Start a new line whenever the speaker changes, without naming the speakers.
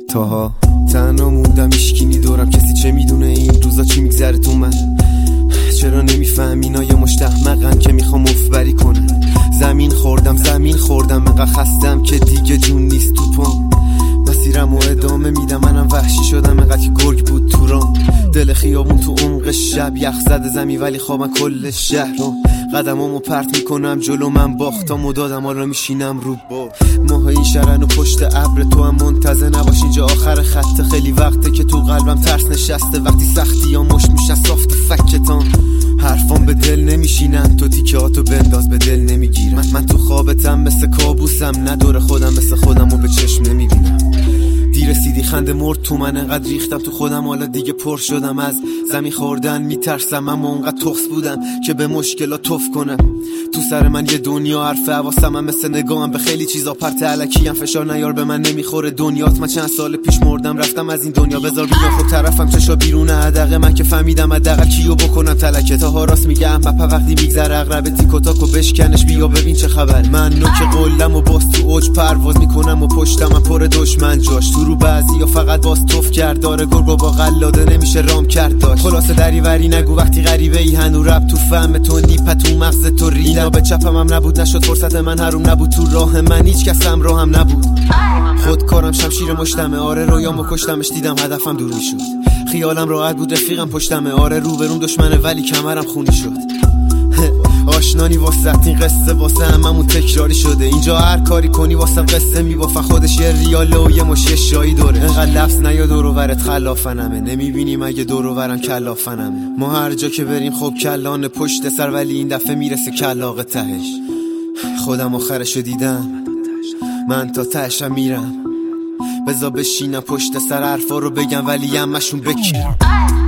تاها تنها موندم ایشکینی دورم کسی چه میدونه این روزا چی میگذره تو من چرا نمیفهم اینا یه مشت احمقن که میخوام مفبری کنن زمین خوردم انقدر خستم که دیگه جون نیست تو پام مسیرم و ادامه میدم منم وحشی شدم انقدر که گرگ بود تو رام دل خیابون تو عمق شب یخ زده زمین ولی خوابم کل شهرام قدمامو پرت میکنم جلو من باختم و دادم حالا میشینم رو با ماه این شرن و پشت ابر تو هم منتظر نباش اینجا آخر خط خیلی وقته که تو قلبم ترس نشسته وقتی سختی ها مش میشن صاف تو فکتان حرفان به دل نمیشینن تو تیکهاتو بنداز به دل نمیگیرم من تو خوابتم مثل کابوسم ندور خودم مثل خودم و به چشم نمیبینم دیر رسیدی خنده مرد تو من انقدر ریختم تو خودم حالا دیگه پر شدم از زمین خوردن میترسم اما اونقدر تخص بودم که به مشکلات توف کنم تو سر من یه دنیا حرف حواسم هم مثل نگاهم به خیلی چیزا پرت الکیم فشار نیار به من نمیخوره دنیات من چند سال پیش مردم رفتم از این دنیا بذار بیا خود طرفم چشا بیرون حدقه من که فهمیدم حداقل کیو بکنم تلکه تا راست میگم بپا وقتی میگذره اقرب تیکو تاکو بشکنش بیا ببین چه خبر من نوک قلم و باز تو اوج پرواز میکنم و پشتم پر دشمن جاش تو رو بعضیا فقط باز توف کرد داره گرگو با قلاده نمیشه رام کرد داشت خلاصه دریوری نگو وقتی غریبه ای هنو رب تو فهم تو نیپ تو مغز تو رینا به چپم هم نبود نشد فرصت من حروم نبود تو راه من هیچ کس هم راهم نبود خودکارم شمشیر مشتمه آره رویامو کشتمش دیدم هدفم دور میشد خیالم راحت بود رفیقم پشتمه آره روبرون دشمنه ولی کمرم خونی شد آشنانی واسه این قصه واسه هممون تکراری شده اینجا هر کاری کنی واسه قصه میبافن خودش یه ریاله و یه مش شایی دوره انقدر لفظ نیا دور و برت خلافنمه نمیبینی مگه دور و برم کلافنمه ما هر جا که بریم خب کلان پشت سر ولی این دفعه میرسه کلاغ تهش خودم آخرشو دیدم من تا تهشم میرم بذار بشینم پشت سر حرفا رو بگم ولی همشون بکیرم